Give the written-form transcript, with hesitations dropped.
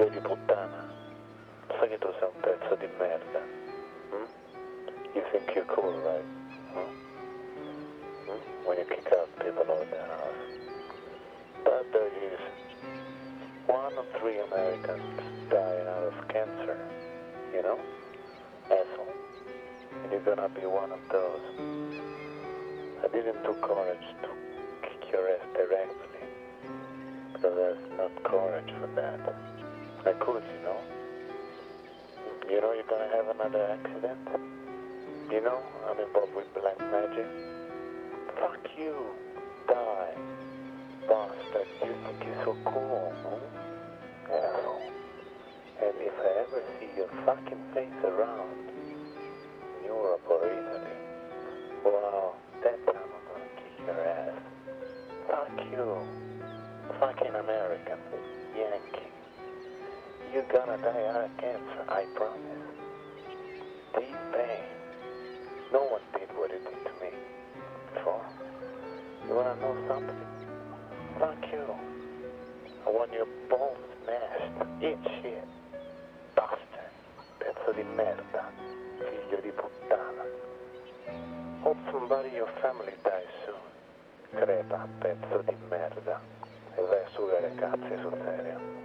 Figlio di puttana, sai che tu sei un pezzo di merda? Hmm? You think you're cool, right? When you kick out people out of their house. But there is 1 or 3 Americans dying out of cancer, you know? Asshole. And you're gonna be one of those. I didn't do courage to kick your ass directly, because there's not courage for that. I could, you know? You know you're gonna have another accident? You know I'm involved with black magic? Fuck you, die, bastard. You think you're so cool, huh? Asshole. And if I ever see your fucking face around Europe or Italy, wow, that time I'm gonna kick your ass. Fuck you, fucking American, Yankee. You're gonna die out of cancer, I promise. Deep pain. No one did what it did to me before. You wanna know something? Fuck you. I want your balls smashed. Eat shit. Bastard. Pezzo di merda. Figlio di puttana. Hope somebody in your family dies soon. Crepa, pezzo di merda. E vai a sugare cazzi sul serio.